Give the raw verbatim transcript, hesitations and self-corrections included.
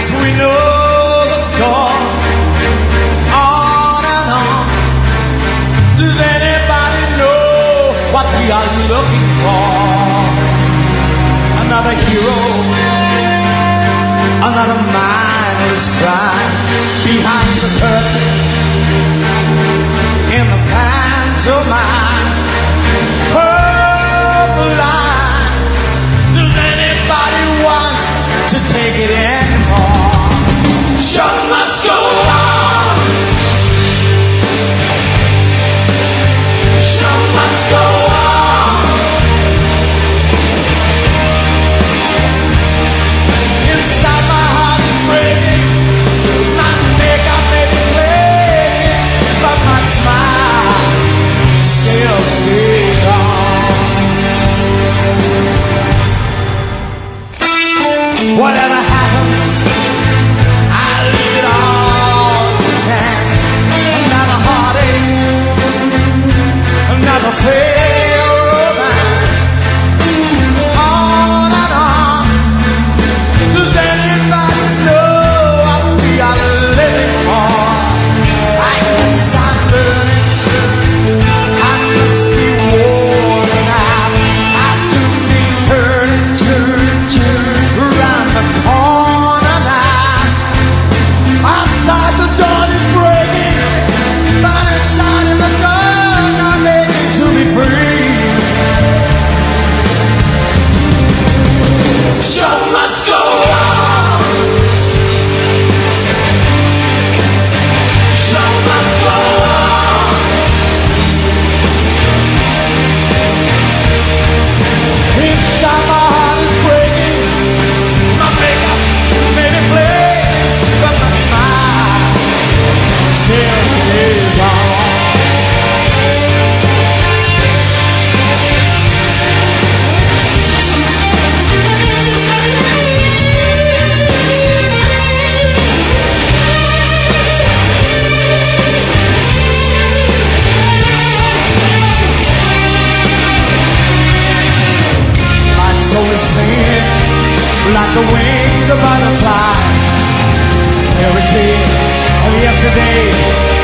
guess we know the score. On and on. Does anybody know what we are looking for? Another hero, another mindless crime behind the curtain in the pantomime. Heard the line. Does anybody want to take it anymore? Show must go on. Show must go on. Inside my heart is breaking. My makeup may be flaking, but my smile still stays on. Whatever happens, I leave it all to chance. Another heartache, another failed romance. On and on. Does anybody know what we are living for? I guess I'm burning. I must be worn out. I'll soon be turning, turning, turning around the corner now. Outside the dawn is breaking, but inside in the dark I'm aching to be free. Show must go on. Show must go on. Inside my heart is breaking. My makeup may be flaking, but my smile still stays on. My soul is clean, like the wings of butterfly. Fairy tales of yesterday